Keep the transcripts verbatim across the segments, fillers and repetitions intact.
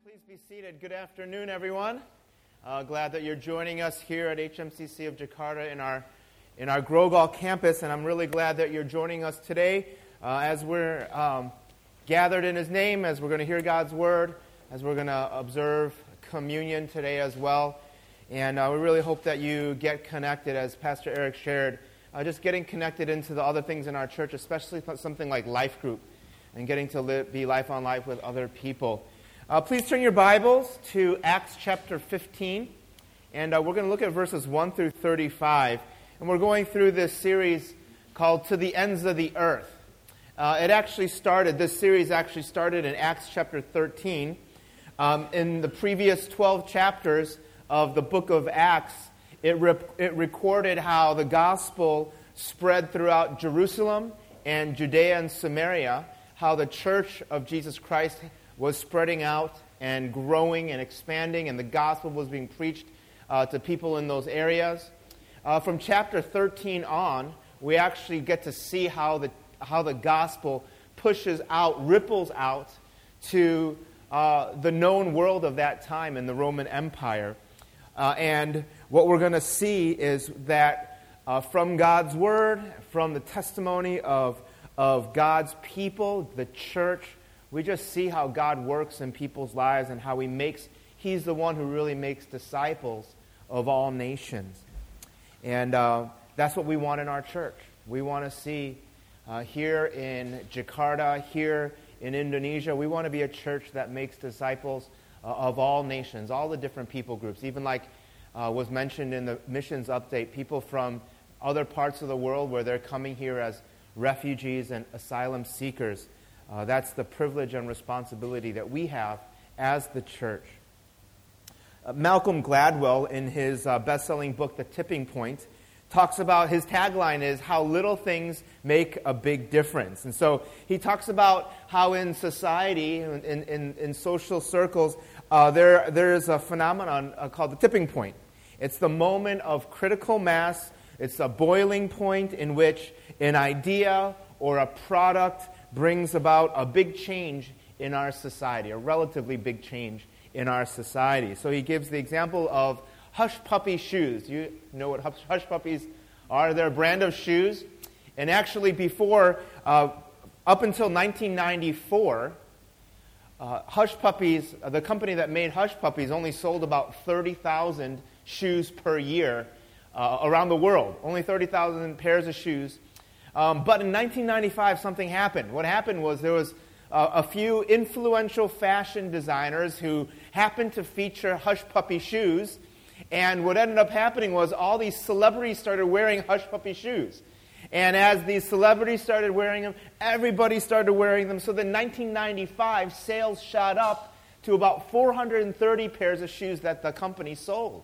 Please be seated. Good afternoon, everyone. Uh, glad that you're joining us here at H M C C of Jakarta in our in our Grogol campus, and I'm really glad that you're joining us today uh, as we're um, gathered in His name, as we're going to hear God's Word, as we're going to observe communion today as well. And uh, we really hope that you get connected, as Pastor Eric shared, uh, just getting connected into the other things in our church, especially something like Life Group, and getting to live, be life on life with other people. Uh, please turn your Bibles to Acts chapter fifteen, and uh, we're going to look at verses one through thirty-five. And we're going through this series called To the Ends of the Earth. Uh, it actually started, this series actually started in Acts chapter thirteen. Um, in the previous twelve chapters of the book of Acts, it, rep- it recorded how the gospel spread throughout Jerusalem and Judea and Samaria, how the church of Jesus Christ was spreading out and growing and expanding, and the gospel was being preached uh, to people in those areas. Uh, from chapter thirteen on, we actually get to see how the how the gospel pushes out, ripples out to uh, the known world of that time in the Roman Empire. Uh, and what we're going to see is that uh, from God's word, from the testimony of of God's people, the church, we just see how God works in people's lives and how He makes, He's the one who really makes disciples of all nations. And uh, that's what we want in our church. We want to see uh, here in Jakarta, here in Indonesia, we want to be a church that makes disciples uh, of all nations, all the different people groups. Even like uh, was mentioned in the missions update, people from other parts of the world where they're coming here as refugees and asylum seekers. Uh, that's the privilege and responsibility that we have as the church. Uh, Malcolm Gladwell, in his uh, best-selling book, The Tipping Point, talks about, his tagline is, how little things make a big difference. And so he talks about how in society, in, in, in social circles, uh, there there is a phenomenon uh, called the tipping point. It's the moment of critical mass. It's a boiling point in which an idea or a product brings about a big change in our society, a relatively big change in our society. So he gives the example of Hush Puppy shoes. You know what Hush Puppies are? They're a brand of shoes. And actually before, uh, up until nineteen ninety-four, uh, Hush Puppies, uh, the company that made Hush Puppies, only sold about thirty thousand shoes per year uh, around the world. Only thirty thousand pairs of shoes. Um, but in nineteen ninety-five, something happened. What happened was there was uh, a few influential fashion designers who happened to feature Hush Puppy shoes. And what ended up happening was all these celebrities started wearing Hush Puppy shoes. And as these celebrities started wearing them, everybody started wearing them. So then in nineteen ninety-five, sales shot up to about four hundred thirty pairs of shoes that the company sold.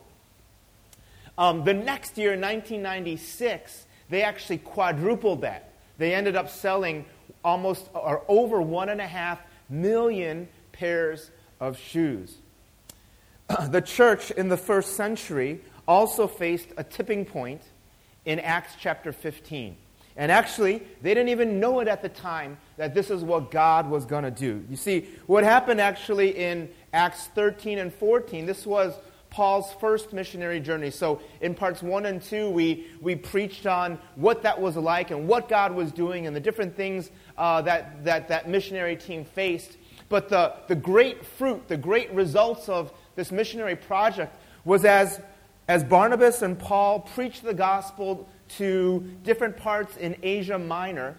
Um, the next year, in nineteen ninety-six, they actually quadrupled that. They ended up selling almost or over one and a half million pairs of shoes. The church in the first century also faced a tipping point in Acts chapter fifteen. And actually, they didn't even know it at the time that this is what God was going to do. You see, what happened actually in Acts thirteen and fourteen, this was Paul's first missionary journey. So in parts one and two, we, we preached on what that was like and what God was doing and the different things uh, that, that that missionary team faced. But the, the great fruit, the great results of this missionary project was as, as Barnabas and Paul preached the gospel to different parts in Asia Minor,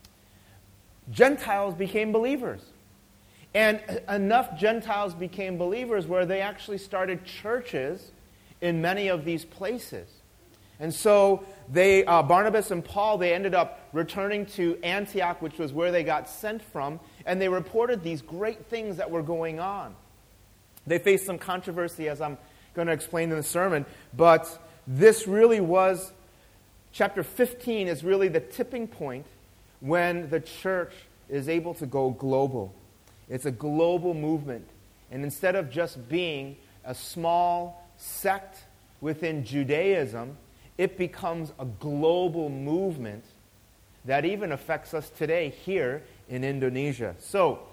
Gentiles became believers. And enough Gentiles became believers where they actually started churches in many of these places. And so they, uh, Barnabas and Paul, they ended up returning to Antioch, which was where they got sent from, and they reported these great things that were going on. They faced some controversy, as I'm going to explain in the sermon, but this really was, chapter fifteen is really the tipping point when the church is able to go global. It's a global movement. And instead of just being a small sect within Judaism, it becomes a global movement that even affects us today here in Indonesia. So,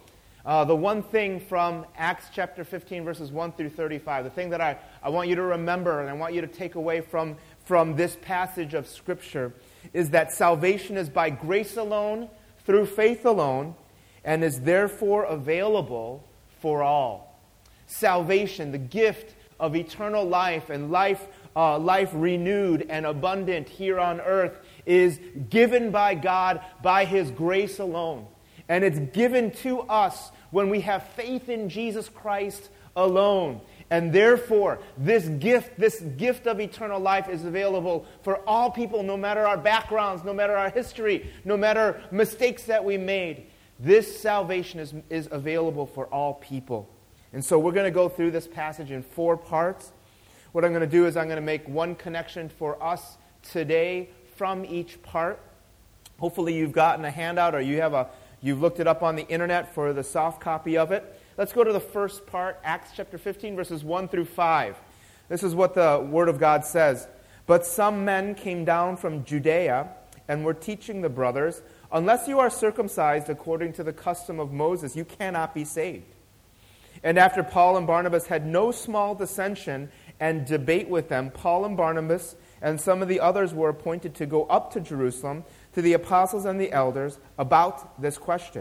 uh, the one thing from Acts chapter fifteen, verses one through thirty-five, the thing that I, I want you to remember and I want you to take away from, from this passage of Scripture is that salvation is by grace alone, through faith alone, and is therefore available for all. Salvation, the gift of eternal life and life, uh, life renewed and abundant here on earth, is given by God by His grace alone. And it's given to us when we have faith in Jesus Christ alone. And therefore, this gift, this gift of eternal life is available for all people, no matter our backgrounds, no matter our history, no matter mistakes that we made. This salvation is, is available for all people. And so we're going to go through this passage in four parts. What I'm going to do is I'm going to make one connection for us today from each part. Hopefully you've gotten a handout or you have a you've looked it up on the internet for the soft copy of it. Let's go to the first part, Acts chapter fifteen, verses one through five. This is what the Word of God says. But some men came down from Judea and were teaching the brothers, unless you are circumcised according to the custom of Moses, you cannot be saved. And after Paul and Barnabas had no small dissension and debate with them, Paul and Barnabas and some of the others were appointed to go up to Jerusalem to the apostles and the elders about this question.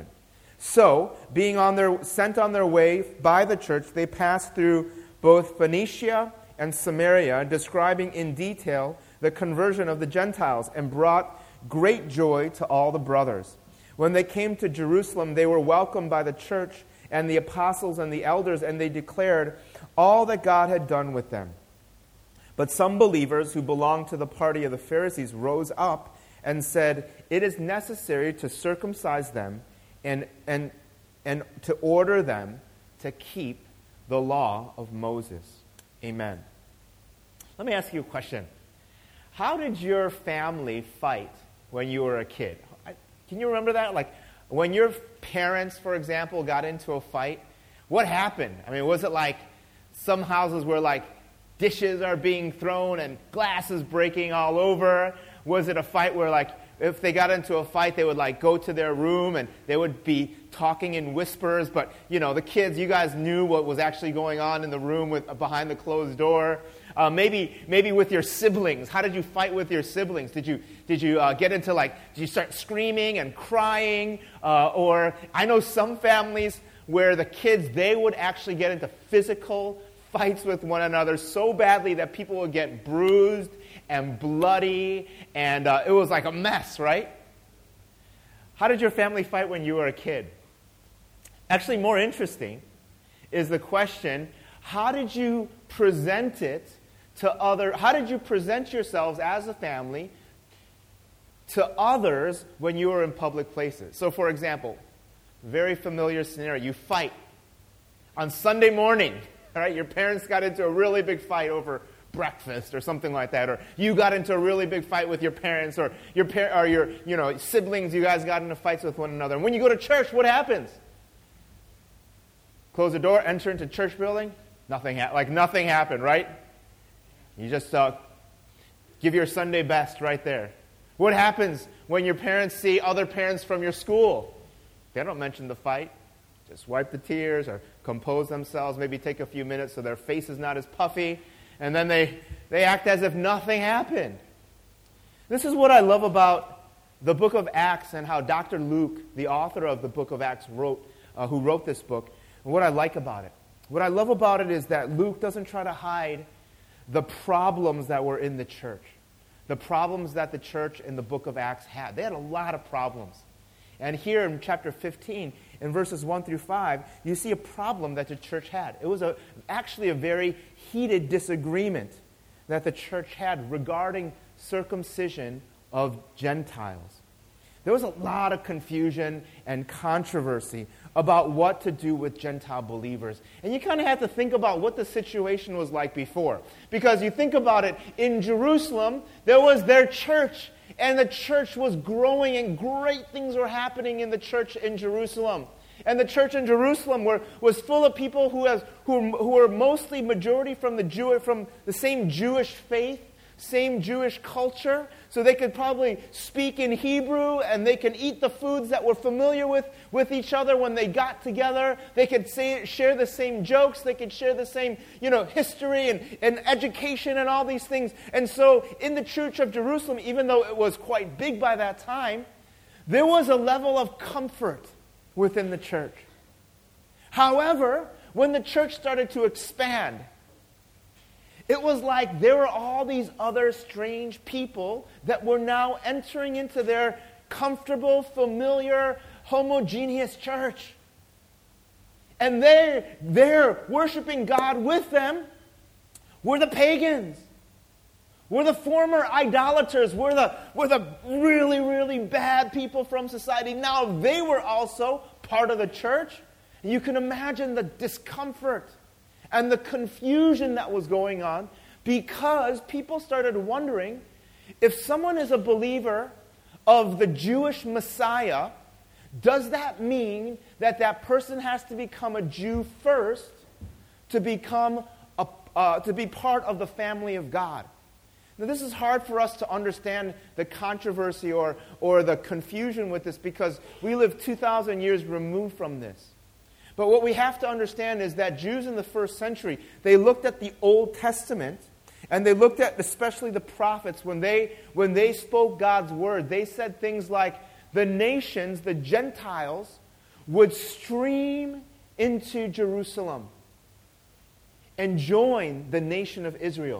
So, being on their, sent on their way by the church, they passed through both Phoenicia and Samaria, describing in detail the conversion of the Gentiles, and brought great joy to all the brothers. When they came to Jerusalem, they were welcomed by the church and the apostles and the elders, and they declared all that God had done with them. But some believers who belonged to the party of the Pharisees rose up and said, "It is necessary to circumcise them and, and, and to order them to keep the law of Moses." Amen. Let me ask you a question. How did your family fight when you were a kid? Can you remember that? Like, when your parents, for example, got into a fight, what happened? I mean, was it like some houses where, like, dishes are being thrown and glass is breaking all over? Was it a fight where, like, if they got into a fight, they would, like, go to their room and they would be talking in whispers, but, you know, the kids, you guys knew what was actually going on in the room with, behind the closed door? Uh, maybe maybe with your siblings. How did you fight with your siblings? Did you did you uh, get into, like, did you start screaming and crying? Uh, or I know some families where the kids, they would actually get into physical fights with one another so badly that people would get bruised and bloody, and uh, it was like a mess, right? How did your family fight when you were a kid? Actually, more interesting is the question, how did you present it to other, how did you present yourselves as a family to others when you were in public places? So, for example, very familiar scenario, you fight on Sunday morning, all right? Your parents got into a really big fight over breakfast or something like that, or you got into a really big fight with your parents, or your par- or your you know siblings, you guys got into fights with one another. And when you go to church, what happens? Close the door, enter into church building, nothing ha- like nothing happened, right? You just uh, give your Sunday best right there. What happens when your parents see other parents from your school? They don't mention the fight. Just wipe the tears or compose themselves, maybe take a few minutes so their face is not as puffy, and then they, they act as if nothing happened. This is what I love about the book of Acts and how Doctor Luke, the author of the book of Acts, wrote, uh, who wrote this book, and what I like about it. What I love about it is that Luke doesn't try to hide the problems that were in the church, the problems that the church in the book of Acts had. They had a lot of problems. And here in chapter fifteen, in verses one through five, you see a problem that the church had. It was a, actually a very heated disagreement that the church had regarding circumcision of Gentiles. There was a lot of confusion and controversy about what to do with Gentile believers. And you kind of have to think about what the situation was like before. Because you think about it, in Jerusalem, there was their church. And the church was growing and great things were happening in the church in Jerusalem. And the church in Jerusalem were, was full of people who, has, who, who were mostly majority from the Jew, from the same Jewish faith. same Jewish culture, so they could probably speak in Hebrew, and they could eat the foods that were familiar with, with each other when they got together. They could say, share the same jokes. They could share the same, you know, history and, and education and all these things. And so in the Church of Jerusalem, even though it was quite big by that time, there was a level of comfort within the church. However, when the church started to expand, it was like there were all these other strange people that were now entering into their comfortable, familiar, homogeneous church. And they, they're worshiping God with them were the pagans. We're the former idolaters. We're the, we're the really, really bad people from society. Now they were also part of the church. And you can imagine the discomfort and the confusion that was going on because people started wondering if someone is a believer of the Jewish Messiah, does that mean that that person has to become a Jew first to become a, uh, to be part of the family of God? Now, this is hard for us to understand the controversy or, or the confusion with this because we live two thousand years removed from this. But what we have to understand is that Jews in the first century, they looked at the Old Testament, and they looked at especially the prophets. When they, when they spoke God's word, they said things like, the nations, the Gentiles, would stream into Jerusalem and join the nation of Israel.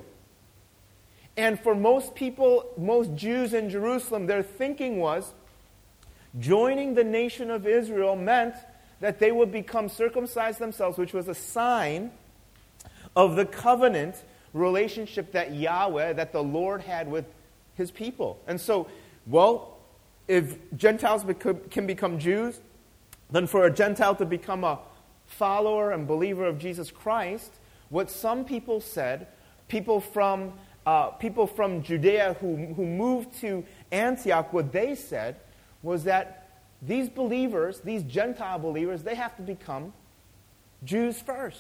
And for most people, most Jews in Jerusalem, their thinking was, joining the nation of Israel meant that they would become circumcised themselves, which was a sign of the covenant relationship that Yahweh, that the Lord had with his people. And so, well, if Gentiles beco- can become Jews, then for a Gentile to become a follower and believer of Jesus Christ, what some people said, people from uh, people from Judea who, who moved to Antioch, what they said was that these believers, these Gentile believers, they have to become Jews first.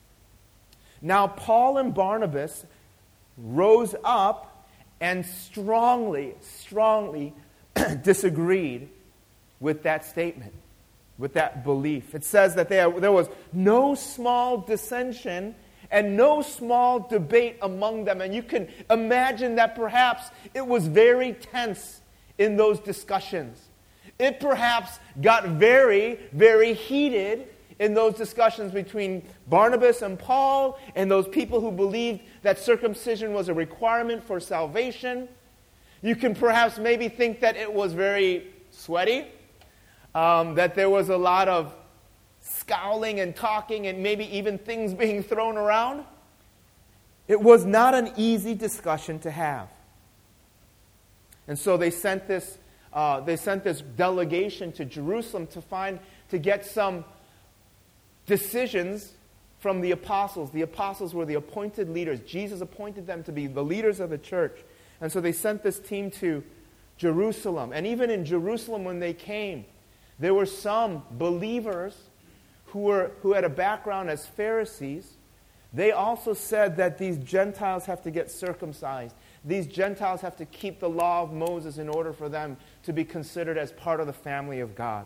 Now, Paul and Barnabas rose up and strongly, strongly disagreed with that statement, with that belief. It says that there, there was no small dissension and no small debate among them. And you can imagine that perhaps it was very tense in those discussions. It perhaps got very, very heated in those discussions between Barnabas and Paul and those people who believed that circumcision was a requirement for salvation. You can perhaps maybe think that it was very sweaty, um, that there was a lot of scowling and talking and maybe even things being thrown around. It was not an easy discussion to have. And so they sent this Uh, they sent this delegation to Jerusalem to find, to get some decisions from the apostles. The apostles were the appointed leaders. Jesus appointed them to be the leaders of the church. And so they sent this team to Jerusalem. And even in Jerusalem when they came, there were some believers who were who had a background as Pharisees. They also said that these Gentiles have to get circumcised. These Gentiles have to keep the law of Moses in order for them to be considered as part of the family of God.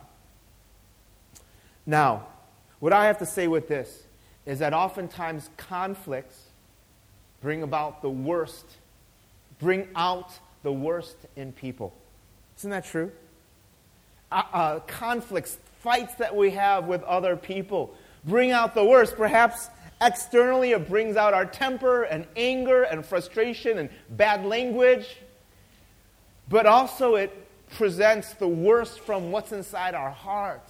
Now, what I have to say with this is that oftentimes conflicts bring about the worst, bring out the worst in people. Isn't that true? Uh, uh, conflicts, fights that we have with other people bring out the worst. Perhaps externally, it brings out our temper and anger and frustration and bad language. But also it presents the worst from what's inside our hearts.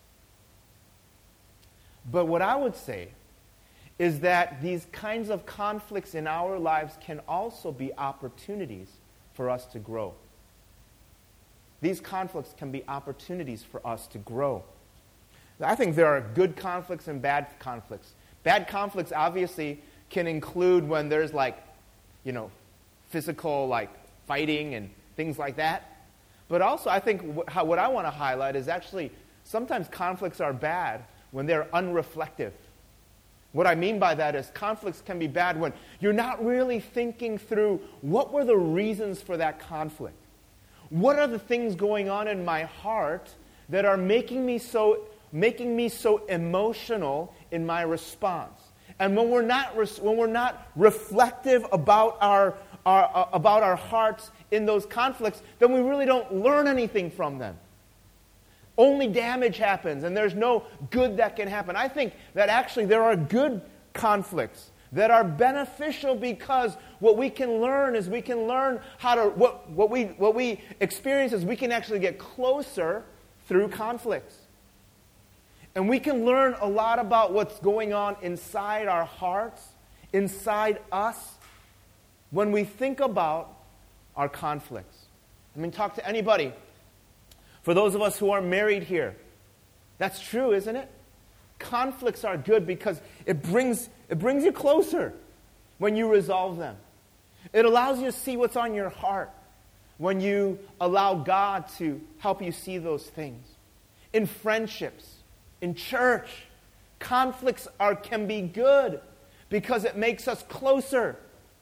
But what I would say is that these kinds of conflicts in our lives can also be opportunities for us to grow. These conflicts can be opportunities for us to grow. I think there are good conflicts and bad conflicts. Bad conflicts obviously can include when there's like, you know, physical like fighting and things like that. But also I think wh- how, what I want to highlight is actually sometimes conflicts are bad when they're unreflective. What I mean by that is conflicts can be bad when you're not really thinking through what were the reasons for that conflict. What are the things going on in my heart that are making me so making me so emotional in my response? And when we're not when we're not reflective about our, our uh, about our hearts in those conflicts, then we really don't learn anything from them. Only damage happens, and there's no good that can happen. I think that actually there are good conflicts that are beneficial, because what we can learn is we can learn how to what what we what we experience is we can actually get closer through conflicts. And we can learn a lot about what's going on inside our hearts, inside us, when we think about our conflicts. I mean, talk to anybody. For those of us who are married here, that's true, isn't it? Conflicts are good because it brings it brings you closer when you resolve them. It allows you to see what's on your heart when you allow God to help you see those things. In friendships, in church, conflicts are can be good because it makes us closer.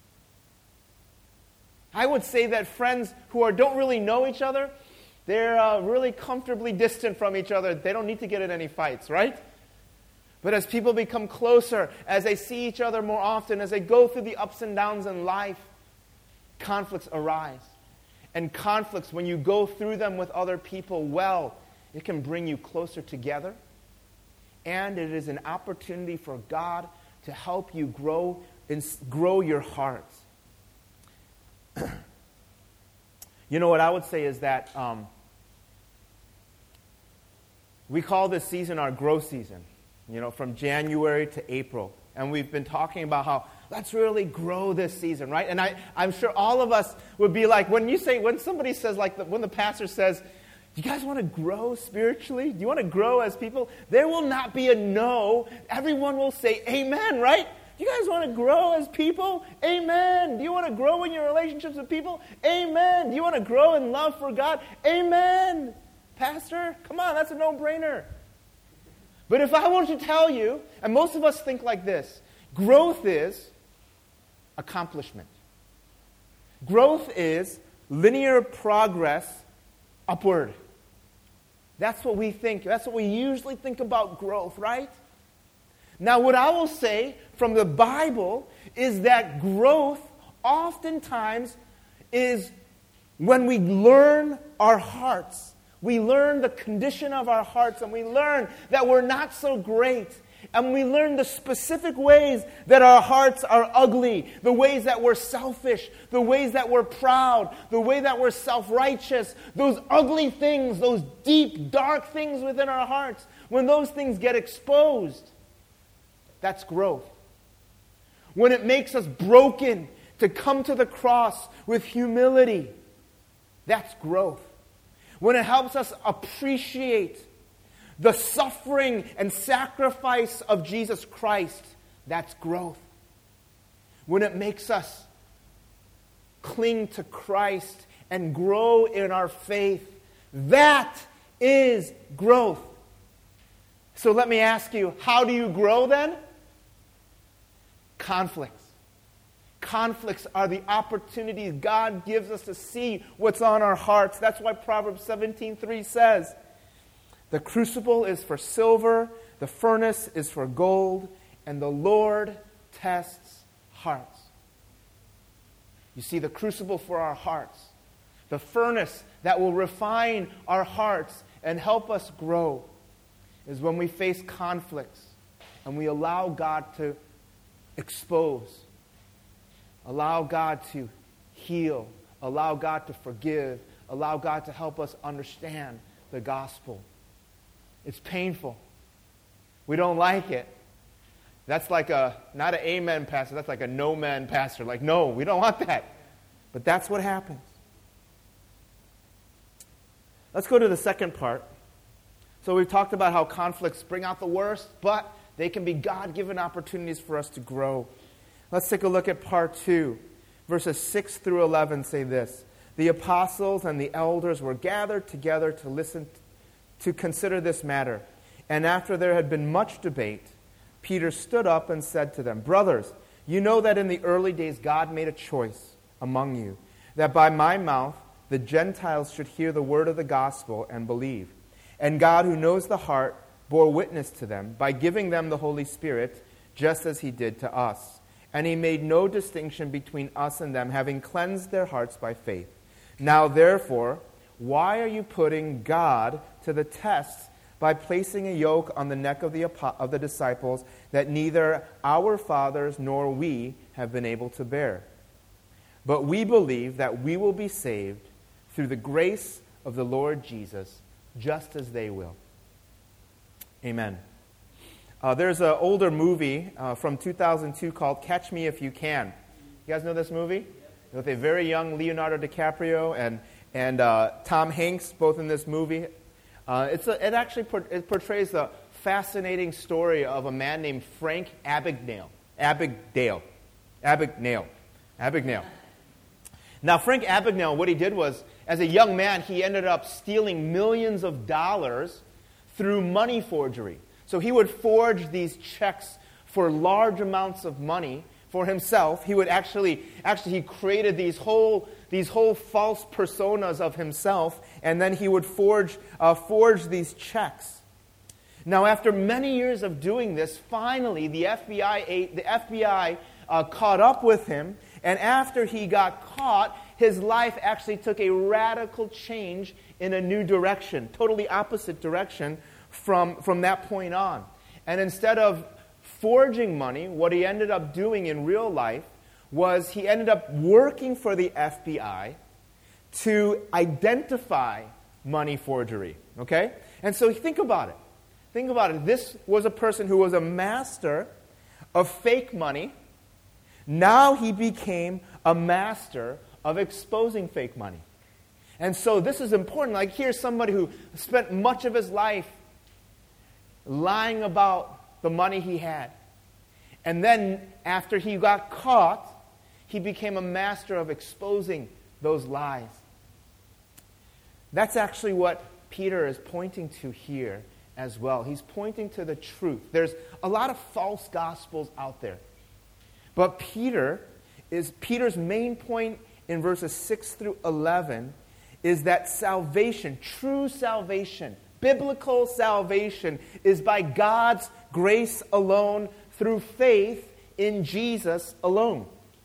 I would say that friends who are, don't really know each other, they're uh, really comfortably distant from each other. They don't need to get in any fights, right? But as people become closer, as they see each other more often, as they go through the ups and downs in life, conflicts arise. And conflicts, when you go through them with other people well, it can bring you closer together. And it is an opportunity for God to help you grow, grow your hearts. You know what I would say is that um, we call this season our growth season, you know, from January to April. And we've been talking about how let's really grow this season, right? And I, I'm sure all of us would be like, when you say, when somebody says, like, the, when the pastor says, do you guys want to grow spiritually? Do you want to grow as people? There will not be a no. Everyone will say amen, right? Do you guys want to grow as people? Amen. Do you want to grow in your relationships with people? Amen. Do you want to grow in love for God? Amen. Pastor, come on, that's a no-brainer. But if I wanted to tell you, and most of us think like this, growth is accomplishment. Growth is linear progress upward. That's what we think. That's what we usually think about growth, right? Now, what I will say from the Bible is that growth oftentimes is when we learn our hearts. We learn the condition of our hearts, and we learn that we're not so great. And we learn the specific ways that our hearts are ugly, the ways that we're selfish, the ways that we're proud, the way that we're self-righteous, those ugly things, those deep, dark things within our hearts. When those things get exposed, that's growth. When it makes us broken to come to the cross with humility, that's growth. When it helps us appreciate the suffering and sacrifice of Jesus Christ, that's growth. When it makes us cling to Christ and grow in our faith, that is growth. So let me ask you, how do you grow then? Conflicts. Conflicts are the opportunities God gives us to see what's on our hearts. That's why Proverbs seventeen three says, the crucible is for silver, the furnace is for gold, and the Lord tests hearts. You see, the crucible for our hearts, the furnace that will refine our hearts and help us grow, is when we face conflicts and we allow God to expose, allow God to heal, allow God to forgive, allow God to help us understand the gospel. It's painful. We don't like it. That's like a, not an amen pastor, that's like a no man pastor. Like, no, we don't want that. But that's what happens. Let's go to the second part. So we've talked about how conflicts bring out the worst, but they can be God-given opportunities for us to grow. Let's take a look at part two. Verses six through eleven say this. The apostles and the elders were gathered together to listen to consider this matter. And after there had been much debate, Peter stood up and said to them, "Brothers, you know that in the early days God made a choice among you, that by my mouth the Gentiles should hear the word of the gospel and believe. And God, who knows the heart, bore witness to them by giving them the Holy Spirit, just as he did to us. And he made no distinction between us and them, having cleansed their hearts by faith. Now, therefore, why are you putting God to the test by placing a yoke on the neck of the, of the disciples that neither our fathers nor we have been able to bear? But we believe that we will be saved through the grace of the Lord Jesus, just as they will." Amen. Uh, there's an older movie uh, from two thousand two called Catch Me If You Can. You guys know this movie? With a very young Leonardo DiCaprio and, and uh, Tom Hanks, both in this movie. Uh, it's a, it actually por- it portrays the fascinating story of a man named Frank Abagnale. Abagnale. Abagnale. Abagnale. Now, Frank Abagnale, what he did was, as a young man, he ended up stealing millions of dollars through money forgery. So he would forge these checks for large amounts of money for himself. He would actually, actually he created these whole, these whole false personas of himself, and then he would forge, uh, forge these checks. Now, after many years of doing this, finally the F B I, the F B I uh, caught up with him, and after he got caught, his life actually took a radical change in a new direction, totally opposite direction from, from that point on. And instead of forging money, what he ended up doing in real life was he ended up working for the F B I to identify money forgery. Okay? And so think about it. Think about it. This was a person who was a master of fake money. Now he became a master of exposing fake money. And so this is important. Like, here's somebody who spent much of his life lying about the money he had. And then after he got caught, he became a master of exposing those lies. That's actually what Peter is pointing to here as well. He's pointing to the truth. There's a lot of false gospels out there. But Peter is Peter's main point in verses six through eleven is that salvation, true salvation, biblical salvation, is by God's grace alone, through faith in Jesus alone.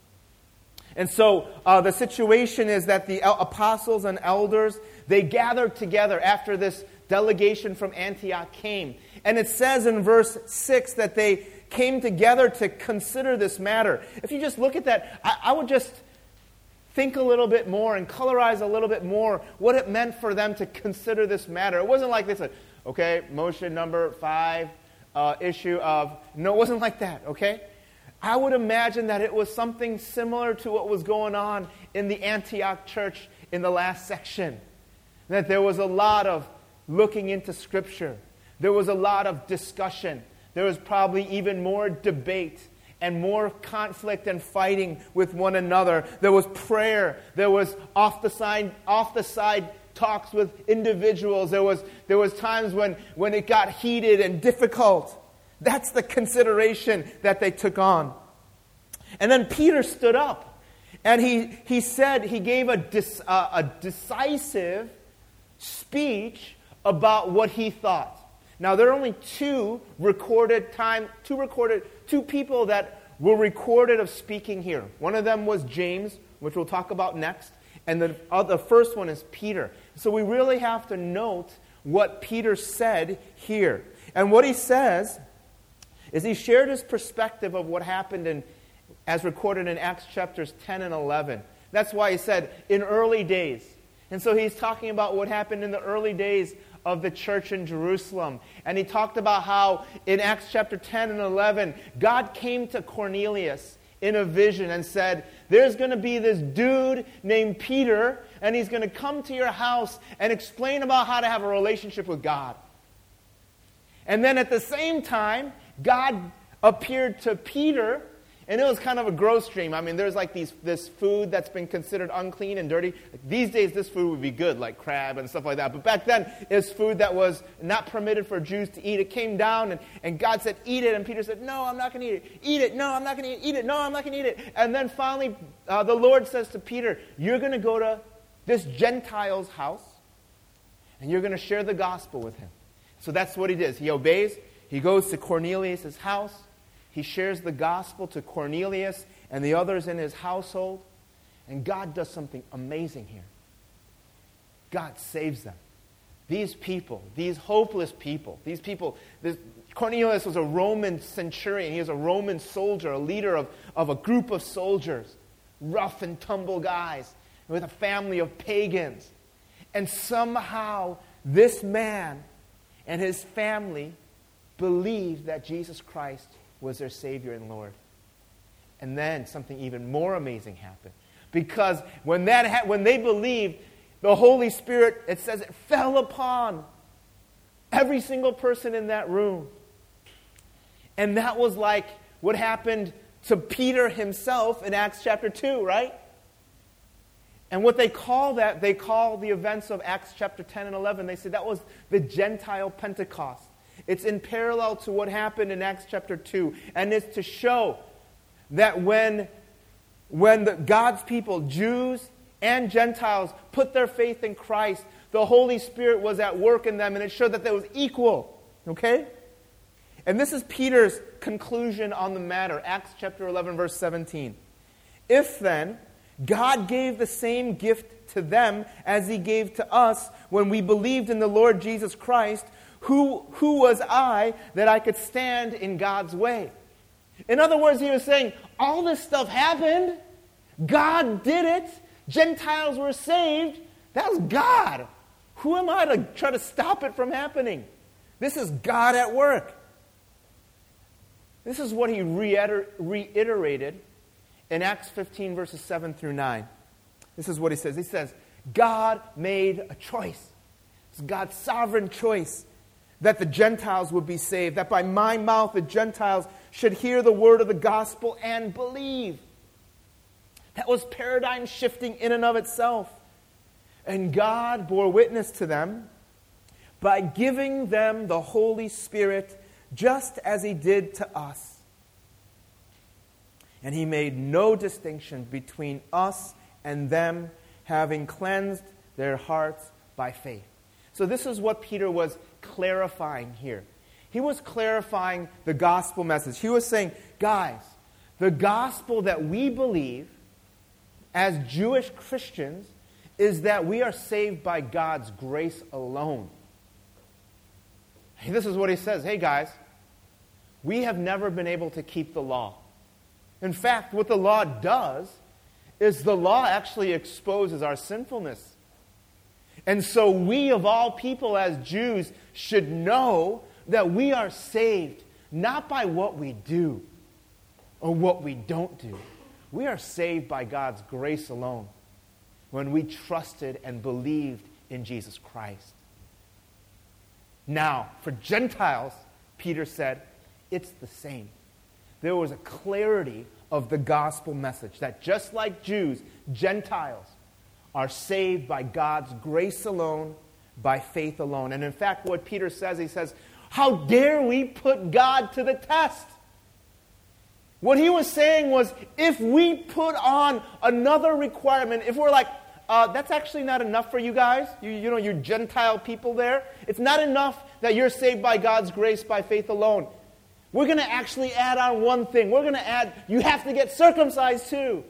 And so uh, the situation is that the apostles and elders, they gathered together after this delegation from Antioch came. And it says in verse six that they came together to consider this matter. If you just look at that, I, I would just think a little bit more and colorize a little bit more what it meant for them to consider this matter. It wasn't like they said, okay, motion number five, uh, issue of... No, it wasn't like that, okay? I would imagine that it was something similar to what was going on in the Antioch church in the last section. That there was a lot of looking into Scripture. There was a lot of discussion. There was probably even more debate and more conflict and fighting with one another. There was prayer. There was off the side, off the side talks with individuals. There was, there was times when, when it got heated and difficult. That's the consideration that they took on. And then Peter stood up and he, he said, he gave a, dis, uh, a decisive speech about what he thought. Now, there are only two recorded time, two recorded, two people that were recorded of speaking here. One of them was James, which we'll talk about next, and the other, the first one is Peter. So we really have to note what Peter said here. And what he says is he shared his perspective of what happened in, as recorded in Acts chapters ten and eleven. That's why he said, in early days. And so he's talking about what happened in the early days of the church in Jerusalem. And he talked about how in Acts chapter ten and eleven, God came to Cornelius in a vision and said, there's going to be this dude named Peter, and he's going to come to your house and explain about how to have a relationship with God. And then at the same time, God appeared to Peter And it was kind of a gross dream. I mean, there's like these this food that's been considered unclean and dirty. Like these days, this food would be good, like crab and stuff like that. But back then, it was food that was not permitted for Jews to eat. It came down, and, and God said, eat it. And Peter said, no, I'm not going to eat it. Eat it. No, I'm not going to eat it. No, I'm not going to eat it. And then finally, uh, the Lord says to Peter, you're going to go to this Gentile's house, and you're going to share the gospel with him. So that's what he does. He obeys. He goes to Cornelius' house. He shares the gospel to Cornelius and the others in his household. And God does something amazing here. God saves them. These people, these hopeless people, these people, this, Cornelius was a Roman centurion. He was a Roman soldier, a leader of, of a group of soldiers, rough and tumble guys, with a family of pagans. And somehow this man and his family believed that Jesus Christ was their Savior and Lord. And then something even more amazing happened. Because when that ha- when they believed, the Holy Spirit, it says it fell upon every single person in that room. And that was like what happened to Peter himself in Acts chapter two, right? And what they call that, they call the events of Acts chapter ten and eleven, they say that was the Gentile Pentecost. It's in parallel to what happened in Acts chapter two. And it's to show that when, when the, God's people, Jews and Gentiles, put their faith in Christ, the Holy Spirit was at work in them, and it showed that they was equal. Okay? And this is Peter's conclusion on the matter. Acts chapter eleven, verse seventeen. If then God gave the same gift to them as he gave to us when we believed in the Lord Jesus Christ, Who, who was I that I could stand in God's way? In other words, he was saying, all this stuff happened. God did it. Gentiles were saved. That was God. Who am I to try to stop it from happening? This is God at work. This is what he reiter- reiterated in Acts fifteen, verses seven through nine. This is what he says. He says, God made a choice. It's God's sovereign choice that the Gentiles would be saved, that by my mouth the Gentiles should hear the word of the gospel and believe. That was paradigm shifting in and of itself. And God bore witness to them by giving them the Holy Spirit just as he did to us. And he made no distinction between us and them, having cleansed their hearts by faith. So this is what Peter was clarifying here. He was clarifying the gospel message. He was saying, guys, the gospel that we believe as Jewish Christians is that we are saved by God's grace alone. This is what he says. Hey, guys, we have never been able to keep the law. In fact, what the law does is the law actually exposes our sinfulness. And so we, of all people as Jews, should know that we are saved not by what we do or what we don't do. We are saved by God's grace alone when we trusted and believed in Jesus Christ. Now, for Gentiles, Peter said, it's the same. There was a clarity of the gospel message that just like Jews, Gentiles are saved by God's grace alone, by faith alone. And in fact, what Peter says, he says, how dare we put God to the test? What he was saying was, if we put on another requirement, if we're like, uh, that's actually not enough for you guys, you, you know, you Gentile people there, it's not enough that you're saved by God's grace, by faith alone. We're going to actually add on one thing. We're going to add, you have to get circumcised too.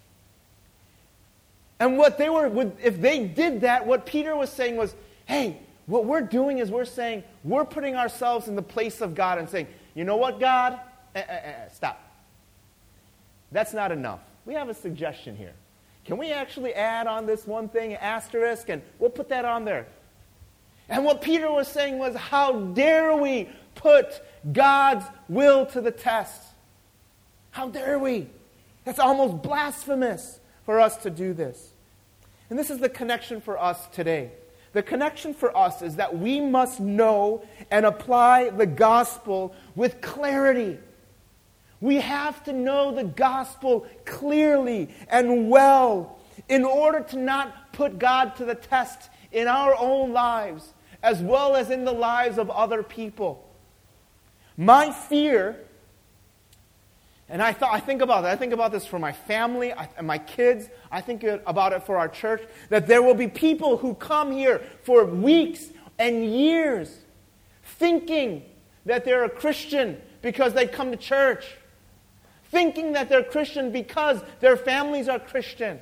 And what they were, if they did that, what Peter was saying was, hey, what we're doing is we're saying, we're putting ourselves in the place of God and saying, you know what, God? Eh, eh, eh, stop. That's not enough. We have a suggestion here. Can we actually add on this one thing, asterisk, and we'll put that on there. And what Peter was saying was, how dare we put God's will to the test? How dare we? That's almost blasphemous for us to do this. And this is the connection for us today. The connection for us is that we must know and apply the gospel with clarity. We have to know the gospel clearly and well in order to not put God to the test in our own lives as well as in the lives of other people. My fear, and I thought I think about that. I think about this for my family I, and my kids. I think about it for our church, that there will be people who come here for weeks and years thinking that they're a Christian because they come to church, thinking that they're Christian because their families are Christian,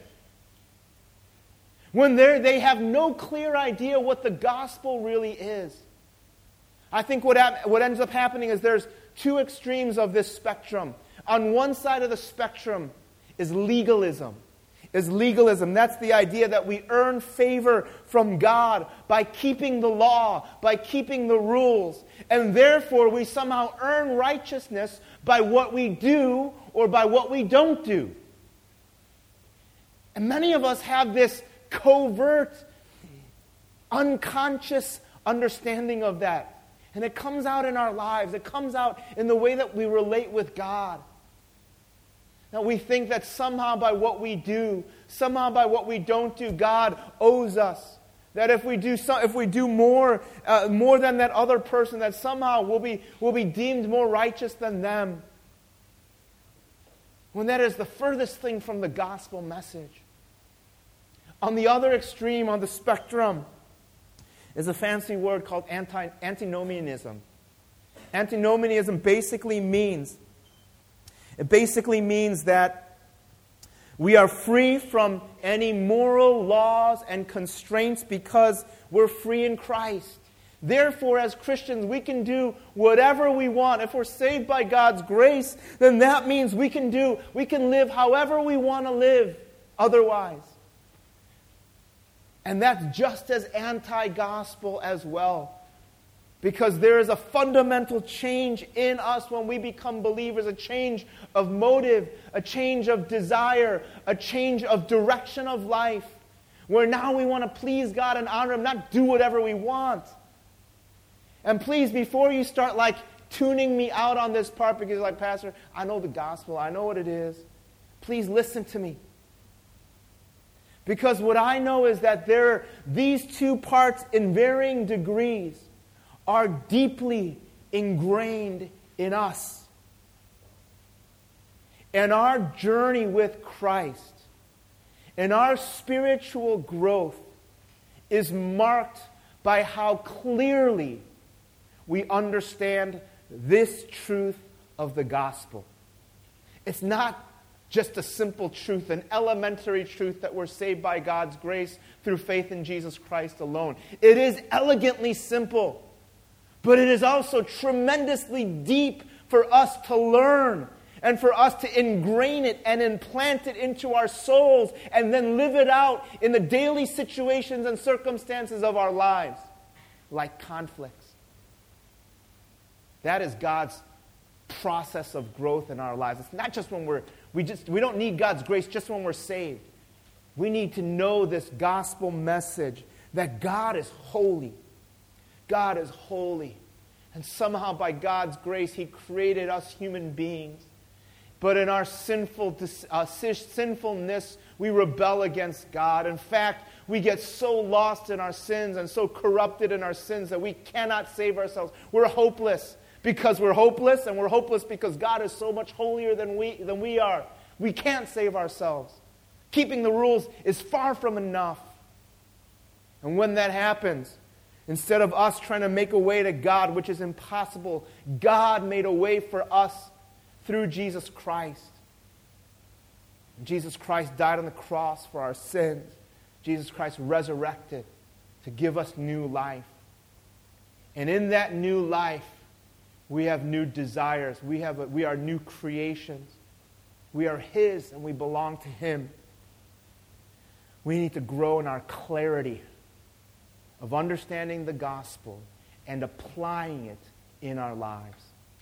when they're, they have no clear idea what the gospel really is. I think what, hap- what ends up happening is there's two extremes of this spectrum. On one side of the spectrum is legalism. Is legalism. That's the idea that we earn favor from God by keeping the law, by keeping the rules, and therefore we somehow earn righteousness by what we do or by what we don't do. And many of us have this covert, unconscious understanding of that. And it comes out in our lives. It comes out in the way that we relate with God. Now we think that somehow by what we do, somehow by what we don't do, God owes us. That if we do so, if we do more, uh, more than that other person, that somehow we'll be, we'll be deemed more righteous than them. When that is the furthest thing from the gospel message. On the other extreme, on the spectrum, is a fancy word called anti, antinomianism. Antinomianism basically means, it basically means that we are free from any moral laws and constraints because we're free in Christ. Therefore, as Christians, we can do whatever we want. If we're saved by God's grace, then that means we can do, we can live however we want to live otherwise. And that's just as anti-gospel as well. Because there is a fundamental change in us when we become believers, a change of motive, a change of desire, a change of direction of life, where now we want to please God and honor Him, not do whatever we want. And please, before you start like tuning me out on this part, because like, Pastor, I know the gospel, I know what it is, please listen to me. Because what I know is that there, these two parts in varying degrees are deeply ingrained in us. And our journey with Christ and our spiritual growth is marked by how clearly we understand this truth of the gospel. It's not just a simple truth, an elementary truth that we're saved by God's grace through faith in Jesus Christ alone. It is elegantly simple, but it is also tremendously deep for us to learn and for us to ingrain it and implant it into our souls and then live it out in the daily situations and circumstances of our lives, like conflicts. That is God's process of growth in our lives. It's not just when we're We just we don't need God's grace just when we're saved. We need to know this gospel message that God is holy. God is holy. And somehow by God's grace, He created us human beings. But in our sinful uh, sinfulness, we rebel against God. In fact, we get so lost in our sins and so corrupted in our sins that we cannot save ourselves. We're hopeless. Because we're hopeless, and we're hopeless because God is so much holier than we, than we are. We can't save ourselves. Keeping the rules is far from enough. And when that happens, instead of us trying to make a way to God, which is impossible, God made a way for us through Jesus Christ. Jesus Christ died on the cross for our sins. Jesus Christ resurrected to give us new life. And in that new life, we have new desires. We have a, we are new creations. We are His and we belong to Him. We need to grow in our clarity of understanding the gospel and applying it in our lives.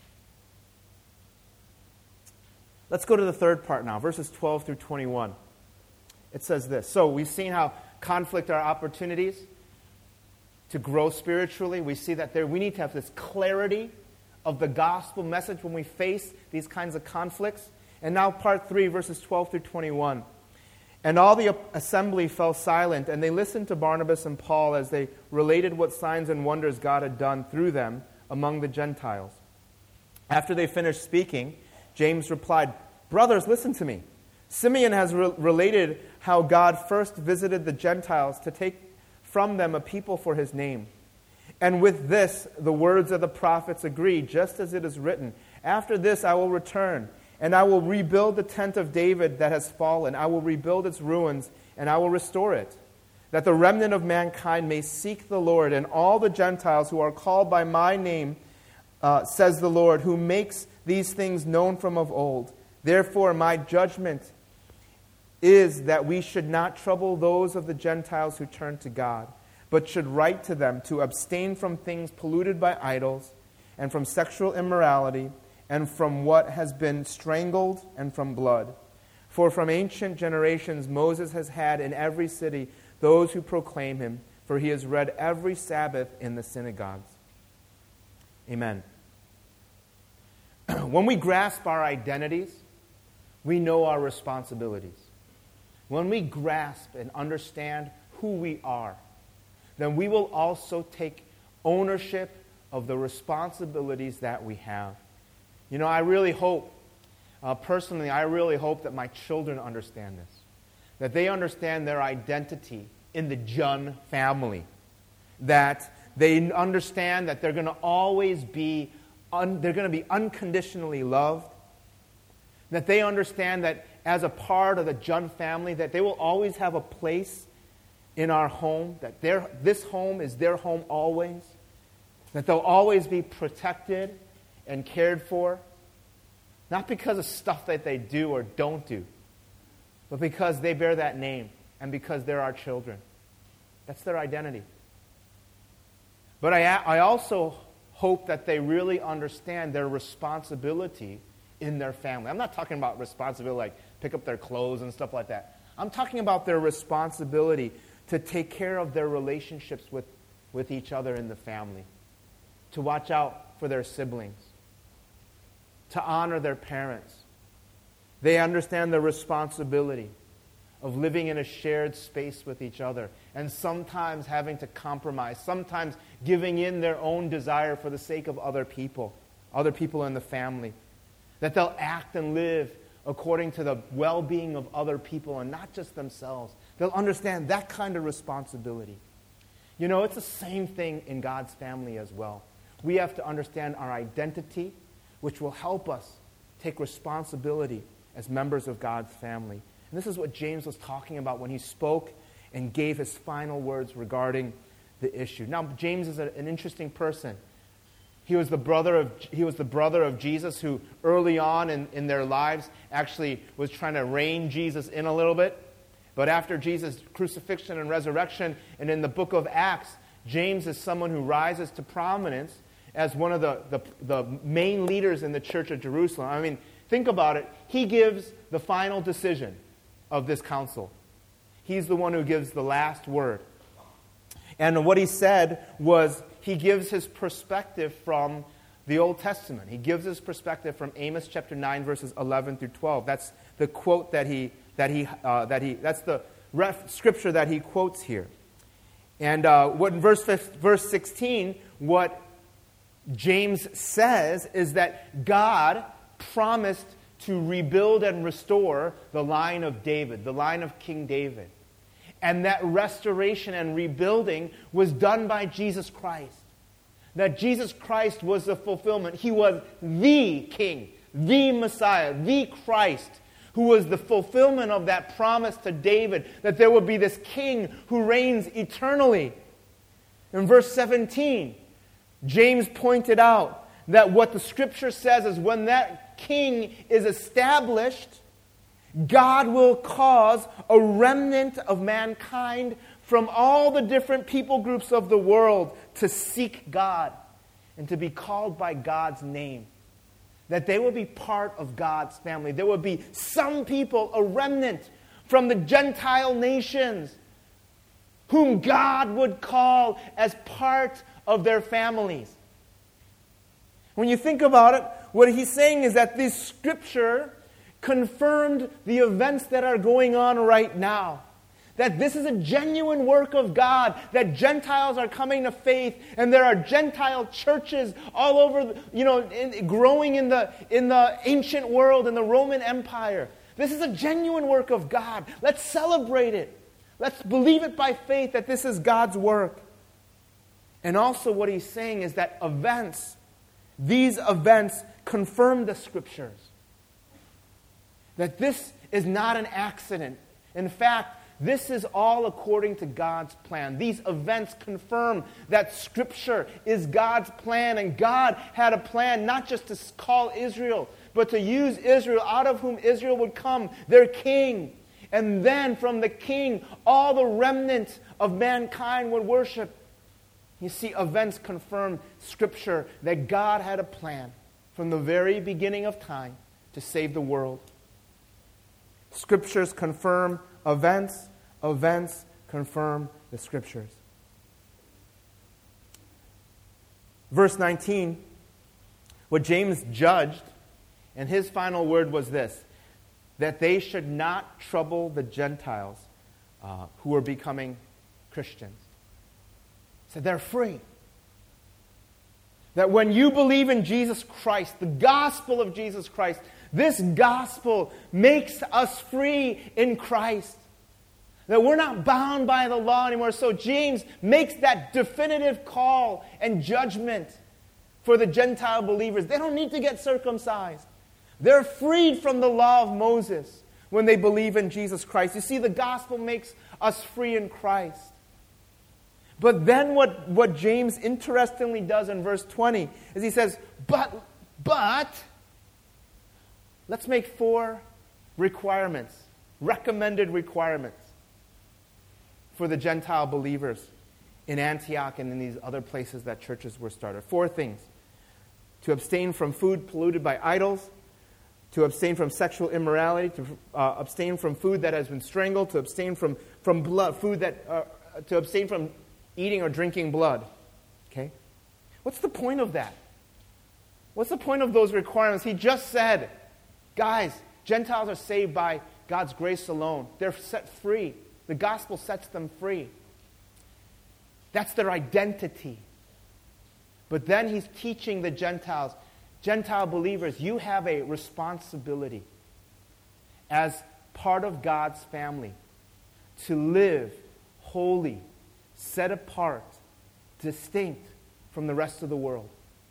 Let's go to the third part now, verses twelve through twenty-one. It says this. So we've seen how conflict are opportunities to grow spiritually. We see that there we need to have this clarity of the gospel message when we face these kinds of conflicts. And now part three, verses twelve through twenty-one. And all the assembly fell silent, and they listened to Barnabas and Paul as they related what signs and wonders God had done through them among the Gentiles. After they finished speaking, James replied, "Brothers, listen to me. Simeon has re- related how God first visited the Gentiles to take from them a people for his name. And with this, the words of the prophets agree, just as it is written, 'After this I will return, and I will rebuild the tent of David that has fallen. I will rebuild its ruins, and I will restore it, that the remnant of mankind may seek the Lord, and all the Gentiles who are called by my name, uh, says the Lord, who makes these things known from of old. Therefore my judgment is that we should not trouble those of the Gentiles who turn to God, but should write to them to abstain from things polluted by idols, and from sexual immorality, and from what has been strangled, and from blood. For from ancient generations Moses has had in every city those who proclaim him, for he has read every Sabbath in the synagogues.'" Amen. When we grasp our identities, we know our responsibilities. When we grasp and understand who we are, then we will also take ownership of the responsibilities that we have. You know, I really hope, uh, personally, I really hope that my children understand this. That they understand their identity in the Jun family. That they understand that they're going to always be, un- they're going to be unconditionally loved. That they understand that as a part of the Jun family, that they will always have a place in our home, that their, this home is their home always, that they'll always be protected and cared for, not because of stuff that they do or don't do, but because they bear that name and because they're our children. That's their identity. But I, I also hope that they really understand their responsibility in their family. I'm not talking about responsibility like pick up their clothes and stuff like that. I'm talking about their responsibility to take care of their relationships with, with each other in the family, to watch out for their siblings, to honor their parents. They understand the responsibility of living in a shared space with each other and sometimes having to compromise, sometimes giving in their own desire for the sake of other people, other people in the family. That they'll act and live according to the well-being of other people and not just themselves. They'll understand that kind of responsibility. You know, it's the same thing in God's family as well. We have to understand our identity, which will help us take responsibility as members of God's family. And this is what James was talking about when he spoke and gave his final words regarding the issue. Now, James is a, an interesting person. He was the brother of he was the brother of Jesus, who early on in, in their lives actually was trying to rein Jesus in a little bit. But after Jesus' crucifixion and resurrection, and in the book of Acts, James is someone who rises to prominence as one of the, the, the main leaders in the church of Jerusalem. I mean, think about it. He gives the final decision of this council. He's the one who gives the last word. And what he said was, he gives his perspective from the Old Testament. He gives his perspective from Amos chapter nine, verses eleven through twelve. That's the quote that he that he uh, that he that's the ref, scripture that he quotes here. And uh, what in verse verse sixteen, what James says is that God promised to rebuild and restore the line of David, the line of King David. And that restoration and rebuilding was done by Jesus Christ. That Jesus Christ was the fulfillment. He was the King, the Messiah, the Christ, who was the fulfillment of that promise to David, that there would be this King who reigns eternally. In verse seventeen, James pointed out that what the Scripture says is when that King is established, God will cause a remnant of mankind from all the different people groups of the world to seek God and to be called by God's name. That they will be part of God's family. There will be some people, a remnant from the Gentile nations, whom God would call as part of their families. When you think about it, what he's saying is that this scripture confirmed the events that are going on right now. That this is a genuine work of God, that Gentiles are coming to faith, and there are Gentile churches all over, you know, in, growing in the, in the ancient world, in the Roman Empire. This is a genuine work of God. Let's celebrate it. Let's believe it by faith that this is God's work. And also what he's saying is that events, these events confirm the Scriptures. That this is not an accident. In fact, this is all according to God's plan. These events confirm that Scripture is God's plan, and God had a plan not just to call Israel, but to use Israel, out of whom Israel would come, their king. And then from the king, all the remnant of mankind would worship. You see, events confirm Scripture that God had a plan from the very beginning of time to save the world. Scriptures confirm events. Events confirm the Scriptures. Verse nineteen, what James judged, and his final word was this, that they should not trouble the Gentiles uh, who are becoming Christians. He said they're free. That when you believe in Jesus Christ, the gospel of Jesus Christ, this gospel makes us free in Christ. That we're not bound by the law anymore. So James makes that definitive call and judgment for the Gentile believers. They don't need to get circumcised. They're freed from the law of Moses when they believe in Jesus Christ. You see, the gospel makes us free in Christ. But then what, what James interestingly does in verse twenty is he says, but, but, let's make four requirements, recommended requirements for the Gentile believers in Antioch and in these other places that churches were started. Four things. To abstain from food polluted by idols, to abstain from sexual immorality, to uh, abstain from food that has been strangled, to abstain from, from blood, food that, uh, to abstain from eating or drinking blood. Okay? What's the point of that? What's the point of those requirements? He just said, guys, Gentiles are saved by God's grace alone. They're set free. The gospel sets them free. That's their identity. But then he's teaching the Gentiles, Gentile believers, you have a responsibility as part of God's family to live holy, set apart, distinct from the rest of the world.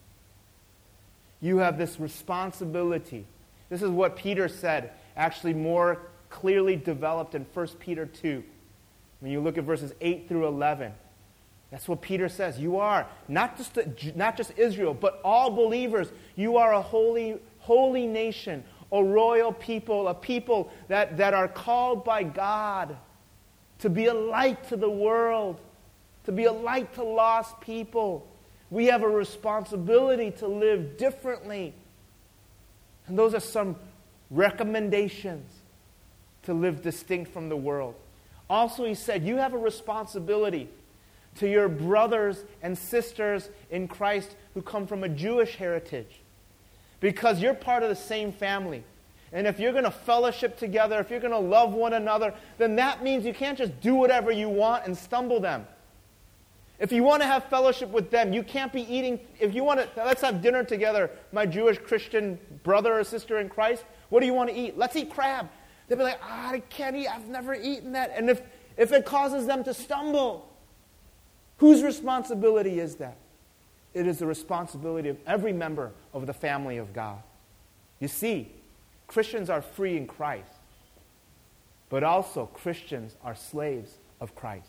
You have this responsibility. This is what Peter said, actually more clearly developed in First Peter two. When you look at verses eight through eleven, that's what Peter says. You are, not just, not just Israel, but all believers. You are a holy, holy nation, a royal people, a people that, that are called by God to be a light to the world, to be a light to lost people. We have a responsibility to live differently. And those are some recommendations to live distinct from the world. Also, he said, you have a responsibility to your brothers and sisters in Christ who come from a Jewish heritage. Because you're part of the same family. And if you're going to fellowship together, if you're going to love one another, then that means you can't just do whatever you want and stumble them. If you want to have fellowship with them, you can't be eating, if you want to, let's have dinner together, my Jewish Christian brother or sister in Christ. What do you want to eat? Let's eat crab. They'll be like, ah, I can't eat, I've never eaten that. And if, if it causes them to stumble, whose responsibility is that? It is the responsibility of every member of the family of God. You see, Christians are free in Christ, but also Christians are slaves of Christ.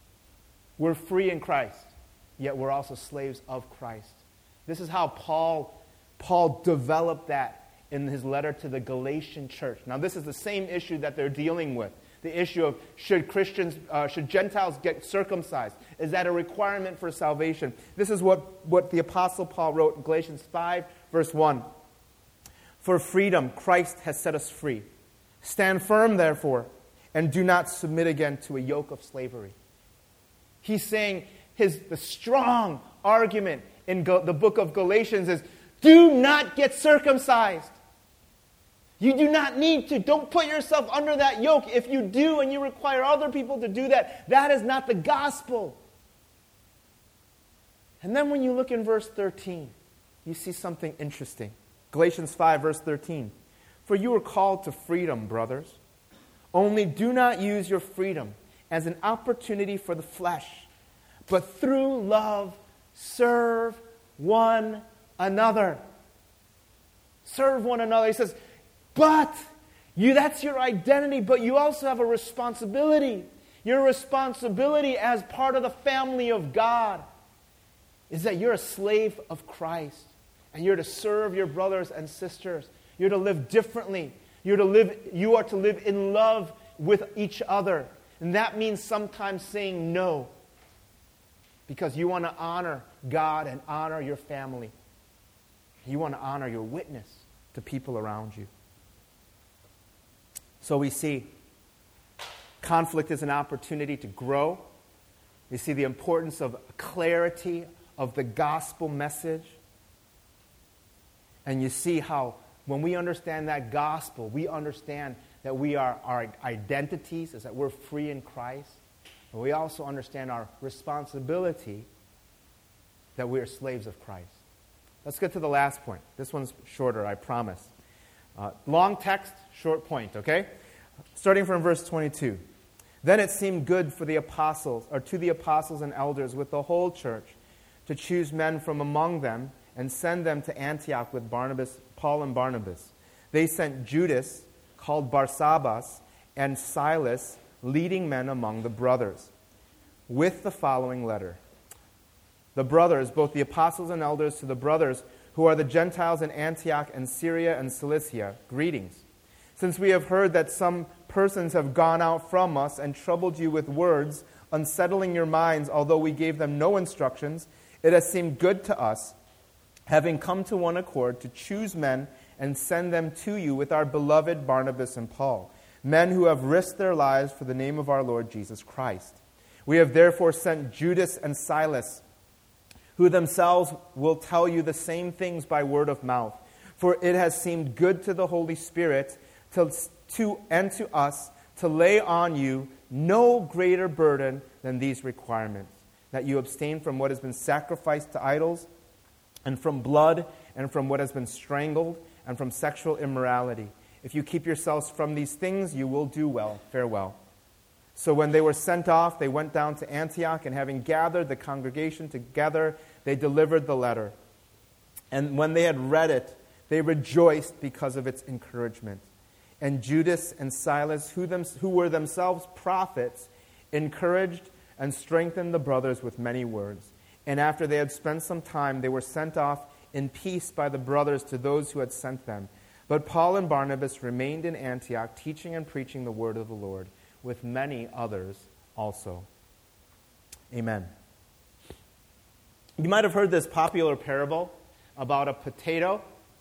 We're free in Christ, yet we're also slaves of Christ. This is how Paul, Paul developed that in his letter to the Galatian church. Now, this is the same issue that they're dealing with. The issue of should Christians, uh, should Gentiles get circumcised? Is that a requirement for salvation? This is what, what the Apostle Paul wrote in Galatians five, verse one. For freedom, Christ has set us free. Stand firm, therefore, and do not submit again to a yoke of slavery. He's saying his the strong argument in Go, the book of Galatians is Do not get circumcised. You do not need to. Don't put yourself under that yoke. If you do and you require other people to do that, that is not the gospel. And then when you look in verse thirteen, you see something interesting. Galatians five, verse thirteen. For you are called to freedom, brothers. Only do not use your freedom as an opportunity for the flesh, but through love serve one another. Serve one another. He says, but you that's your identity, but you also have a responsibility. Your responsibility as part of the family of God is that you're a slave of Christ, and you're to serve your brothers and sisters. You're to live differently. You're to live, you are to live in love with each other. And that means sometimes saying no, because you want to honor God and honor your family. You want to honor your witness to people around you. So we see conflict is an opportunity to grow. We see the importance of clarity of the gospel message. And you see how when we understand that gospel, we understand that we are, our identities is that we're free in Christ. And we also understand our responsibility that we are slaves of Christ. Let's get to the last point. This one's shorter, I promise. Uh, long text, short point, okay? Starting from verse twenty-two. Then it seemed good for the apostles, or to the apostles and elders with the whole church, to choose men from among them and send them to Antioch with Barnabas, Paul and Barnabas. They sent Judas, called Barsabbas, and Silas, leading men among the brothers, with the following letter. The brothers, both the apostles and elders, to the brothers who are the Gentiles in Antioch and Syria and Cilicia, greetings. Since we have heard that some persons have gone out from us and troubled you with words, unsettling your minds, although we gave them no instructions, it has seemed good to us, having come to one accord, to choose men and send them to you with our beloved Barnabas and Paul, men who have risked their lives for the name of our Lord Jesus Christ. We have therefore sent Judas and Silas, who themselves will tell you the same things by word of mouth. For it has seemed good to the Holy Spirit to, to and to us to lay on you no greater burden than these requirements, that you abstain from what has been sacrificed to idols, and from blood, and from what has been strangled, and from sexual immorality. If you keep yourselves from these things, you will do well. Farewell. So when they were sent off, they went down to Antioch, and having gathered the congregation together, they delivered the letter. And when they had read it, they rejoiced because of its encouragement. And Judas and Silas, who, them, who were themselves prophets, encouraged and strengthened the brothers with many words. And after they had spent some time, they were sent off in peace by the brothers to those who had sent them. But Paul and Barnabas remained in Antioch, teaching and preaching the word of the Lord, with many others also. Amen. You might have heard this popular parable about a potato,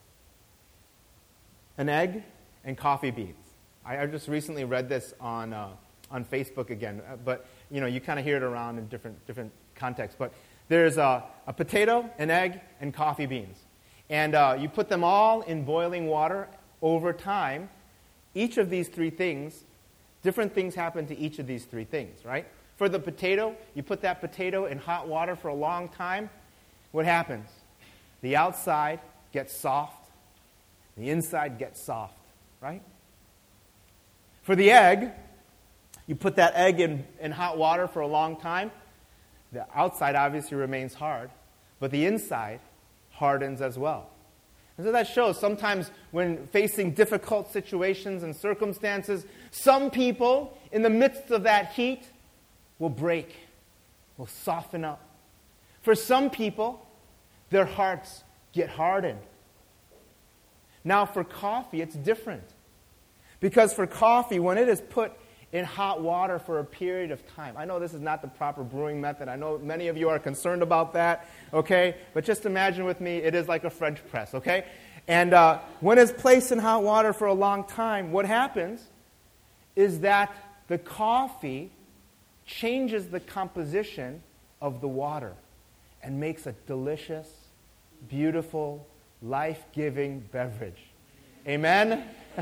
an egg, and coffee beans. I, I just recently read this on uh, on Facebook again, but you know you kind of hear it around in different different contexts. But there's a, a potato, an egg, and coffee beans, and uh, you put them all in boiling water over time. Each of these three things, different things happen to each of these three things, right? For the potato, you put that potato in hot water for a long time. What happens? The outside gets soft, the inside gets soft, right? For the egg, you put that egg in, in hot water for a long time. The outside obviously remains hard, but the inside hardens as well. And so that shows sometimes when facing difficult situations and circumstances, some people in the midst of that heat will break, will soften up. For some people, their hearts get hardened. Now for coffee, it's different. Because for coffee, when it is put in hot water for a period of time, I know this is not the proper brewing method. I know many of you are concerned about that, okay? But just imagine with me, it is like a French press, okay? And uh, when it's placed in hot water for a long time, what happens is that the coffee changes the composition of the water and makes a delicious, beautiful, life-giving beverage. Amen?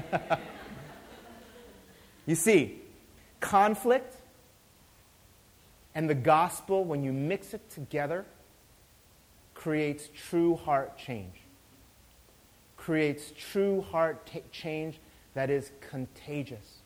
You see, conflict and the gospel, when you mix it together, creates true heart change. Creates true heart t- change that is contagious.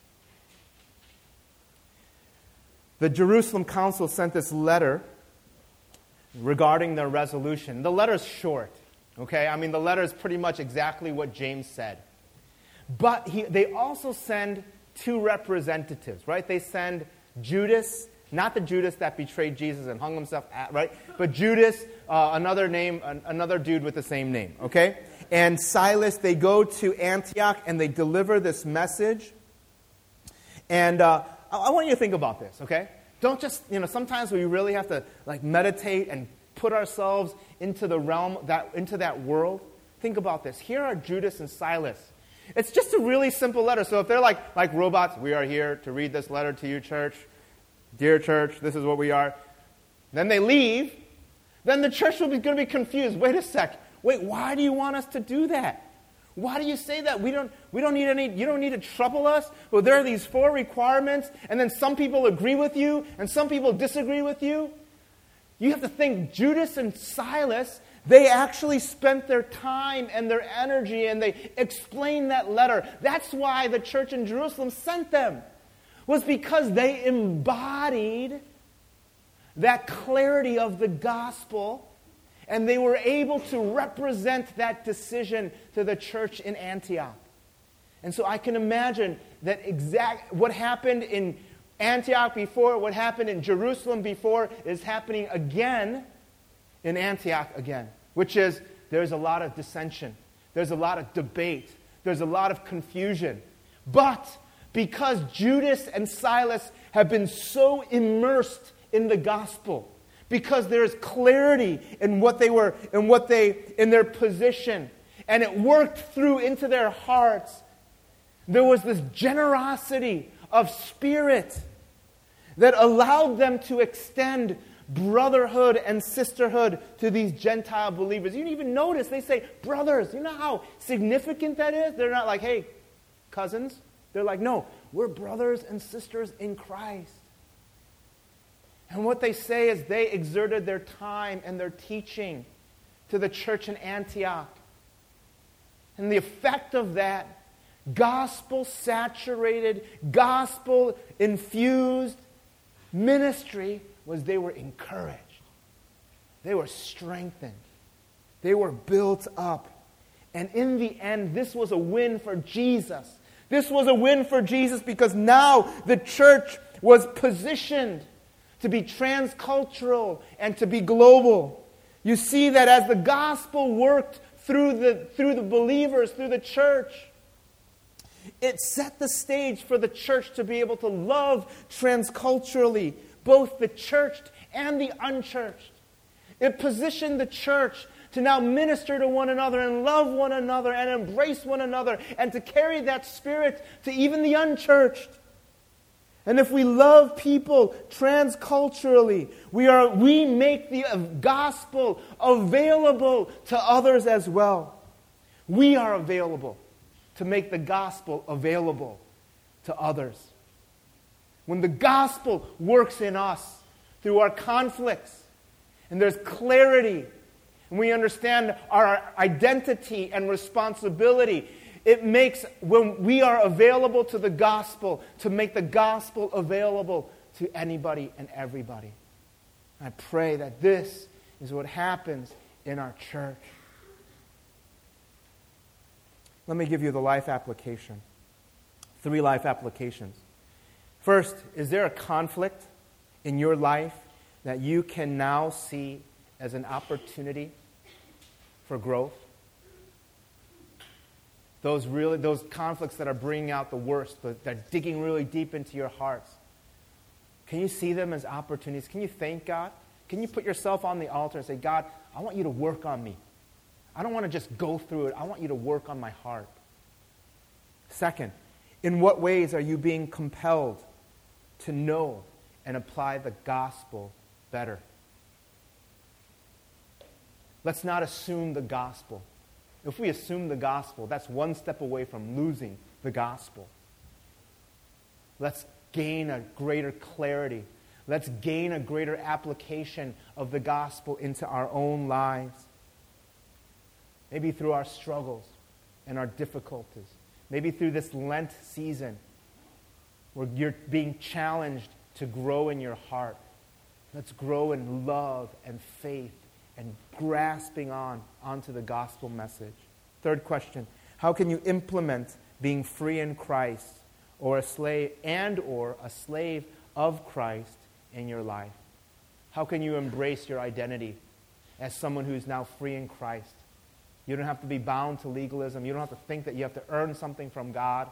The Jerusalem Council sent this letter regarding their resolution. The letter's short, okay? I mean, the letter is pretty much exactly what James said. But he, they also send two representatives, right? They send Judas, not the Judas that betrayed Jesus and hung himself at, right? But Judas, uh, another name, an, another dude with the same name, okay? And Silas, they go to Antioch and they deliver this message. And uh, I, I want you to think about this, okay? Don't just, you know, sometimes we really have to like meditate and put ourselves into the realm, that into that world. Think about this. Here are Judas and Silas. It's just a really simple letter. So if they're like, like robots, we are here to read this letter to you, church. Dear church, this is what we are. Then they leave. Then the church will be going to be confused. Wait a sec. Wait, why do you want us to do that? Why do you say that? We don't, we don't need any, you don't need to trouble us. Well, there are these four requirements, and then some people agree with you, and some people disagree with you. You have to think, Judas and Silas, they actually spent their time and their energy, and they explained that letter. That's why the church in Jerusalem sent them, was because they embodied that clarity of the gospel, and they were able to represent that decision to the church in Antioch. And so I can imagine that exact what happened in Antioch before, what happened in Jerusalem before, is happening again in Antioch again, which is there's a lot of dissension, there's a lot of debate, there's a lot of confusion. But because Judas and Silas have been so immersed in the gospel, because there's clarity in what they were, in what they, in their position, and it worked through into their hearts, there was this generosity of spirit that allowed them to extend brotherhood and sisterhood to these Gentile believers. You even notice they say, brothers. You know how significant that is? They're not like, hey, cousins. They're like, no, we're brothers and sisters in Christ. And what they say is they exerted their time and their teaching to the church in Antioch. And the effect of that gospel-saturated, gospel-infused ministry was they were encouraged. They were strengthened. They were built up. And in the end, this was a win for Jesus. This was a win for Jesus because now the church was positioned to be transcultural and to be global. You see that as the gospel worked through the, through the believers, through the church, it set the stage for the church to be able to love transculturally, both the churched and the unchurched. It positioned the church to now minister to one another and love one another and embrace one another and to carry that spirit to even the unchurched. And if we love people transculturally, we are we make the gospel available to others as well. We are available to make the gospel available to others. When the gospel works in us through our conflicts, and there's clarity, and we understand our identity and responsibility, it makes, when we are available to the gospel, to make the gospel available to anybody and everybody. I pray that this is what happens in our church. Let me give you the life application. Three life applications. First, is there a conflict in your life that you can now see as an opportunity for growth? Those really, those conflicts that are bringing out the worst, that are digging really deep into your hearts. Can you see them as opportunities? Can you thank God? Can you put yourself on the altar and say, God, I want you to work on me. I don't want to just go through it. I want you to work on my heart. Second, in what ways are you being compelled to know and apply the gospel better? Let's not assume the gospel. If we assume the gospel, that's one step away from losing the gospel. Let's gain a greater clarity. Let's gain a greater application of the gospel into our own lives. Maybe through our struggles and our difficulties. Maybe through this Lent season where you're being challenged to grow in your heart. Let's grow in love and faith and grasping on onto the gospel message. Third question, how can you implement being free in Christ or a slave and or a slave of Christ in your life? How can you embrace your identity as someone who's now free in Christ? You don't have to be bound to legalism. You don't have to think that you have to earn something from God.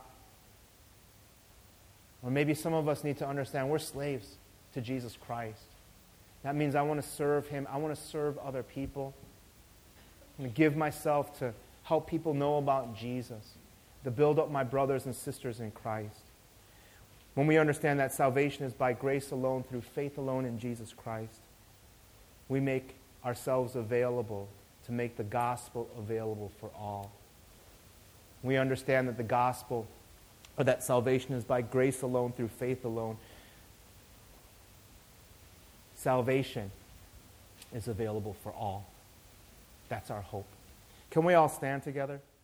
Or maybe some of us need to understand we're slaves to Jesus Christ. That means I want to serve Him. I want to serve other people. I'm going to give myself to help people know about Jesus, to build up my brothers and sisters in Christ. When we understand that salvation is by grace alone, through faith alone in Jesus Christ, we make ourselves available to make the gospel available for all. We understand that the gospel, or that salvation is by grace alone, through faith alone. Salvation is available for all. That's our hope. Can we all stand together?